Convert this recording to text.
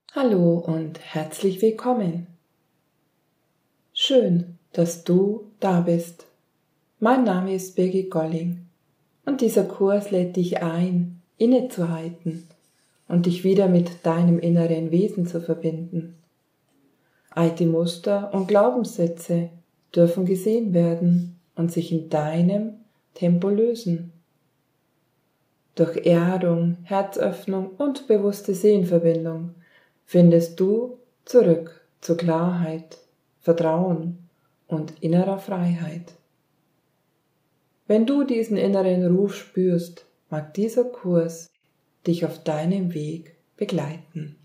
Hallo und herzlich willkommen. Schön, dass du da bist. Mein Name ist Birgit Golling und dieser Kurs lädt dich ein, innezuhalten und dich wieder mit deinem inneren Wesen zu verbinden. Alte Muster und Glaubenssätze dürfen gesehen werden und sich in deinem Tempo lösen. Durch Erdung, Herzöffnung und bewusste Seelenverbindung findest du zurück zur Klarheit, Vertrauen und innerer Freiheit. Wenn du diesen inneren Ruf spürst, mag dieser Kurs dich auf deinem Weg begleiten.